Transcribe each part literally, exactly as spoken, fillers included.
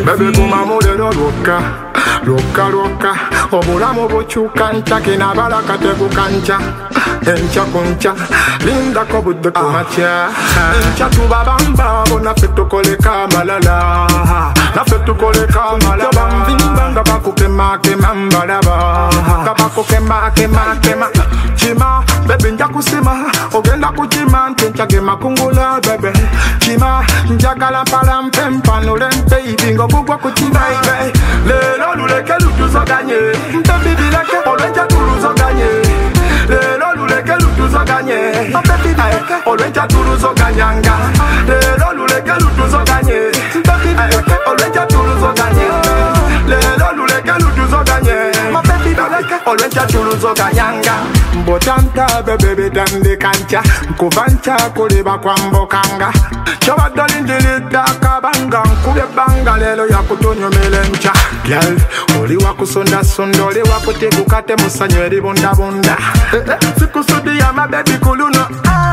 Baby kuma mulero lwoka lwoka lwoka obulamu bukyuka nkya kinabala kategu kankya enkya ku nkya lindako budde ku makya enkya tubabamba abo naffe tukoleka amalala naffe tukoleka amalala bamvimba nga bakukemakema mbalaba nga bakukemakema kima bebe nja kusima ogenda kukima nti enkya gemakungula bebe kima njagala mpala mpempanule mpeibi ng'ogugwa ku kima lero luleke lutuzoganye mpebi bileke olwenja tuluzoganye lero luleke lutuzoganye mpebi bileke olwenja tuluzoganyanga lero luleke lutuzoganye mpebi bileke olwenja tuluzoganye lero luleke lutuzoganye mpebi bileke olwenja tuluzoganyanga mbotanta bebe bitande kancha nkuvancha kuleba kwambokanga chobadolindilita kabanga nkubye banga lelo yakutonyomele ncha gyal oli wakusonda sonda oli wakutegukate musanyo eribundabunda sikusudi ya mabebi kuluno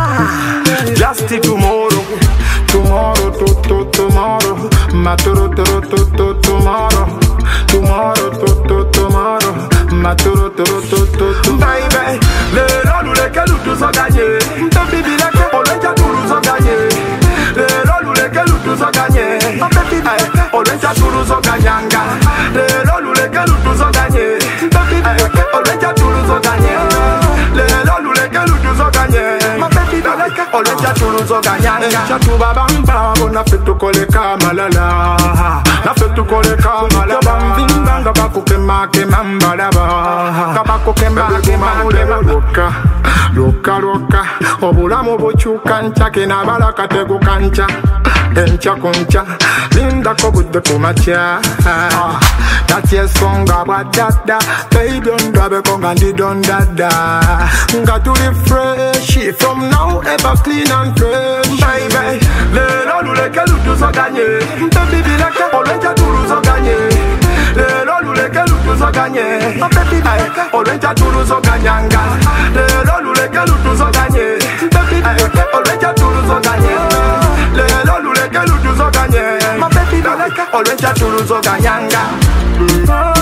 just tomorrow tomorrow to to tomorrow matoro toro to to tomorrow tomorrow to to tomorrow matoro toro to to to baby lero luleke lutuzoganye mpebi bileke olwenja tuluzoganye lero luleke lutuzoganye mpebi bileke olwenja tuluzoganyanga lero luleke lutuzoganye mpebi bileke olwenja tuluzoganye lero luleke lutuzoganye mpebi bileke olwenja tuluzoganyanga enkya tubabamba abo naffe tukoleka amalala naffe tukoleka amalala bamvimba nga bakukemakema mbalaba nga bakukemakema lwoka lwoka lwoka obulamu bukyuka nkya kinabala kategu kankya enkya ku nkya lindako budde ku makya tatya ensonga bwadadda baby ondabeko nga ndidondadda nga tuli fresh from now ever clean and fresh baby lero luleke lutuzoganye mpebi bileke olwenja tuluzoganye lero luleke lutuzoganye mpebi bileke olwenja tuluzoganyanga lero luleke lutuzoganye mpebi bileke olwenja tuluzoganye lero luleke lutuzoganye mpebi bileke olwenja tuluzoganyanga.